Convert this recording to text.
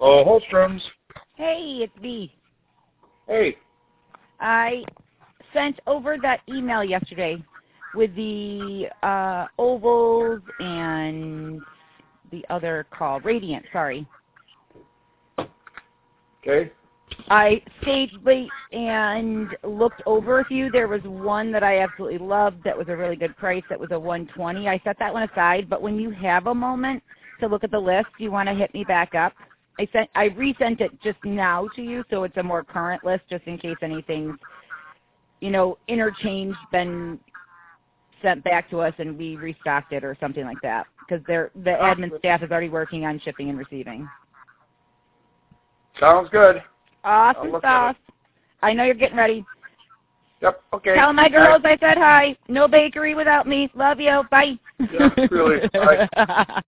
Oh, Holstrom's. Hey, it's V. Hey. I sent over that email yesterday with the ovals and the other call, Radiant, sorry. Okay. I stayed late and looked over a few. There was one that I absolutely loved that was a really good price. That was a 120. I set that one aside, but when you have a moment to look at the list, you want to hit me back up. I resent it just now to you, so it's a more current list, just in case anything's, interchanged, been sent back to us, and we restocked it or something like that, because the admin staff is already working on shipping and receiving. Sounds good. Awesome sauce. I know you're getting ready. Yep, okay. Tell my girls I said hi. No bakery without me. Love you. Bye. Yeah, really. Bye.